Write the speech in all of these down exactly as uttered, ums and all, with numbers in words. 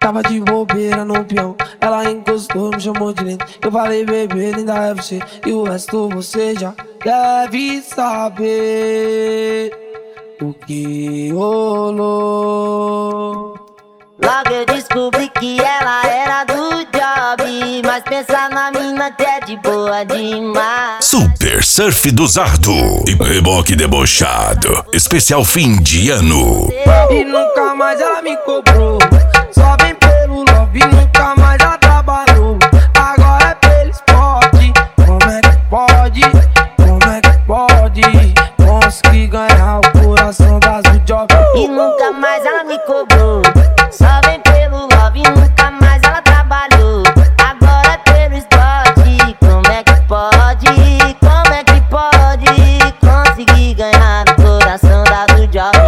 Tava de bobeira no peão, ela encostou, me chamou de lindo. Eu falei, bebê, linda é você, e o resto você já deve saber o que rolou. Logo eu descobri que ela era do job, mas pensa na mina que é de boa demais. Super Surf do Zardo e reboque debochado, especial fim de ano. E nunca mais ela me cobrou, só vem pelo love, nunca mais ela trabalhou. Agora é pelo esporte, como é que pode, como é que pode conseguir ganhar o coração das do job. E nunca mais ela me cobrou, só vem pelo love, nunca mais ela trabalhou. Agora é pelo esporte, como é que pode, como é que pode conseguir ganhar o coração da do job.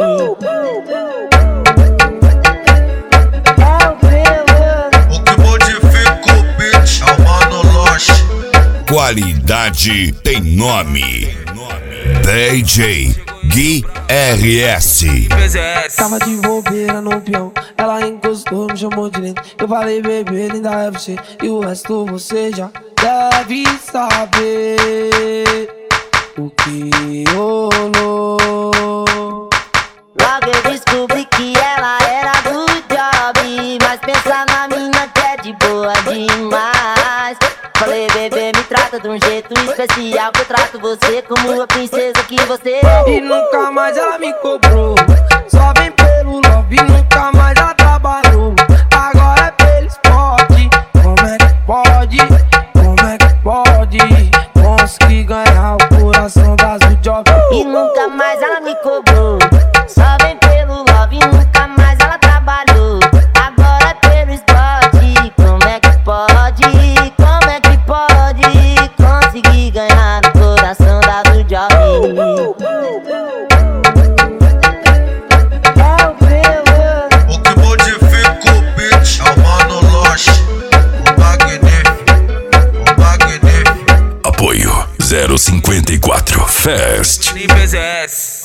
Qualidade tem nome. D J Gui R S. Tava de bobeira no peão, ela encostou, me chamou de lindo. Eu falei, bebê, linda é você, e o resto você já deve saber o que rolou. Logo eu descobri que ela era do job, mas pensa na mina que é de boa demais. Falei, bebê, me trata de um jeito especial, que eu trato você como a princesa que você é. E nunca mais ela me cobrou, só vem pelo love, nunca mais ela trabalhou. Agora é pelo esporte, como é que pode, como é que pode conseguir ganhar o coração das do job. E nunca mais ela me cobrou, só vem pelo love, nunca mais ela trabalhou. Agora é pelo esporte, como é que pode, como é que pode conseguir ganhar o coração da do job. O que modifica o beat é o Mano Loche, o magnífico, o magnífico. Apoio zero cinquenta e quatro Fest. P Z S.